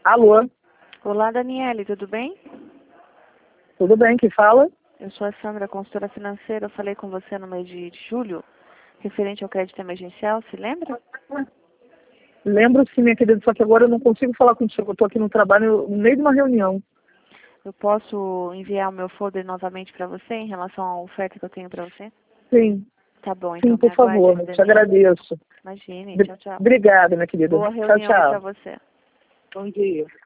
Alô, Olá, Daniele, tudo bem? tudo bem? Que fala? Eu sou a Sandra, consultora financeira. Eu falei com você no mês de julho, referente ao crédito emergencial, se lembra? Lembro sim, minha querida, só que agora eu não consigo falar contigo. Eu estou aqui no trabalho, no meio de uma reunião. Eu posso enviar o meu folder novamente para você em relação à oferta que eu tenho para você? Sim, Tá bom, então sim, me por favor, aguarde, te Daniele. agradeço. Imagine, tchau, tchau. Obrigada, minha querida. Boa Tchau, reunião aí para tchau. você. Bom dia.